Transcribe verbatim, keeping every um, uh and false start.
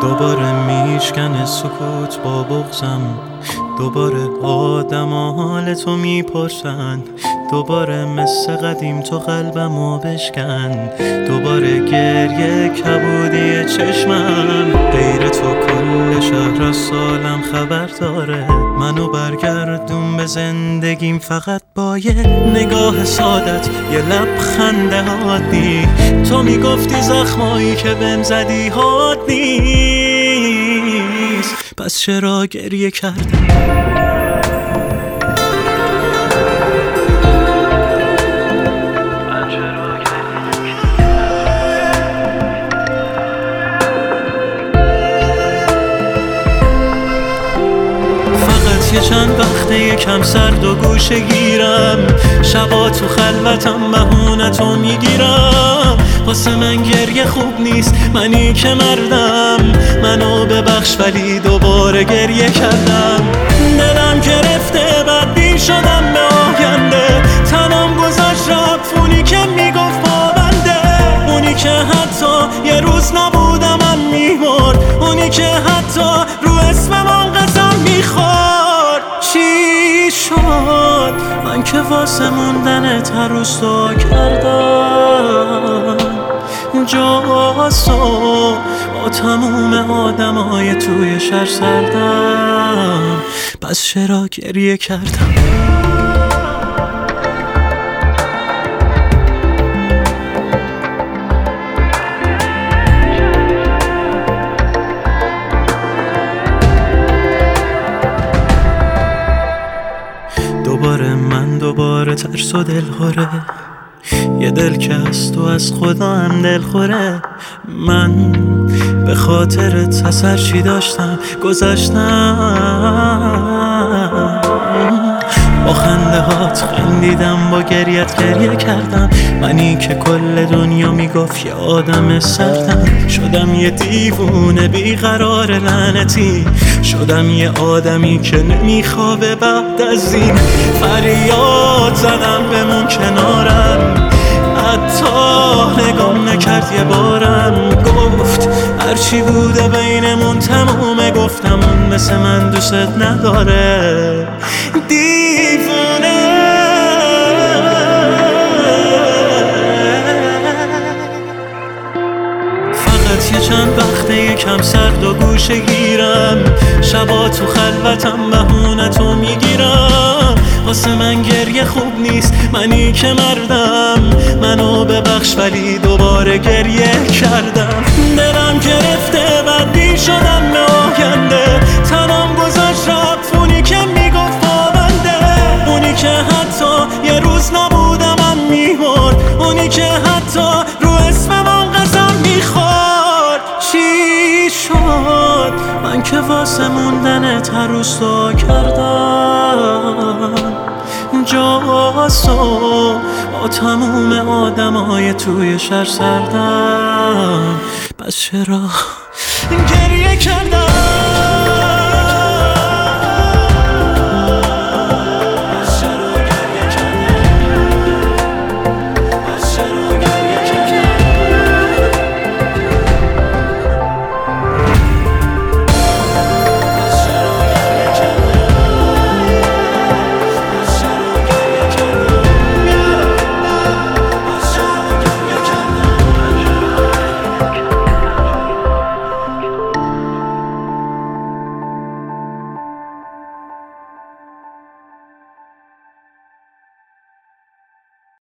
دوباره میشکنه سکوت با بغضم، دوباره آدم حال تو میپرسن، دوباره مثل قدیم تو قلبمو بشکن، دوباره گریه کبودی چشمم. غیر تو کل شهر از سالم خبر داره، منو برگردون به زندگیم فقط با یه نگاه سادت، یه لبخند عادی. تو میگفتی زخمایی که بهم زدی حاد نیست، پس چرا گریه کردم؟ یه چند وقته یکم سرد و گوشه گیرم، شبا تو خلوتم بهونتو میگیرم. واسه من گریه خوب نیست، منی که مردم، منو ببخش ولی دوباره گریه کردم. دلم گرفته بدبین شدم به آینده، تنم گذاشت رفت اونی که میگفت پابنده، اونی که حتی یه روز نبودم من میمرد، اونی که حتی رو اسمم قسم میخورد. چی شد من که واسه موندنت هر روز دعا کردم؟ جاسو با تموم آدمای توی شهر سردم، پس چرا گریه کردم؟ دوباره من دوباره ترس و دلخوره، یه دل که از تو از خدا هم دلخوره. من به خاطرت اثر چی داشتم گذاشتم، با خنده هات خندیدم، با گریت گریه کردم. منی که کل دنیا میگفت یه آدم سردم، شدم یه دیوونه بیقرار لعنتی، شدم یه آدمی که نمیخوابه بعد از این. فریاد زدم بمون کنارم، حتی نگام نکرد یه بارم، گفت هرچی بوده بینمون تمومه، گفتم اون مثل من دوست نداره. دیوونه فقط یه چند وقته یکم سرد و گوشه گیرم، شبا تو خلوتم بهونتو میگیرم. واسه من گریه خوب نیست، منی که مردم، منو ببخش ولی دوباره گریه کردم. دلم گرفته بدبین شدم به آینده، تنم گذاشت رفت اونی که میگفت پابنده، اونی که حتی یه روز نبودم من میمرد، اونی که حتی رو اسمم قسم میخورد. چی شد من که واسه موندنت هر روز دعا کردم؟ جاسو با تموم آدمای توی شهر سردم، پس چرا گریه کردم؟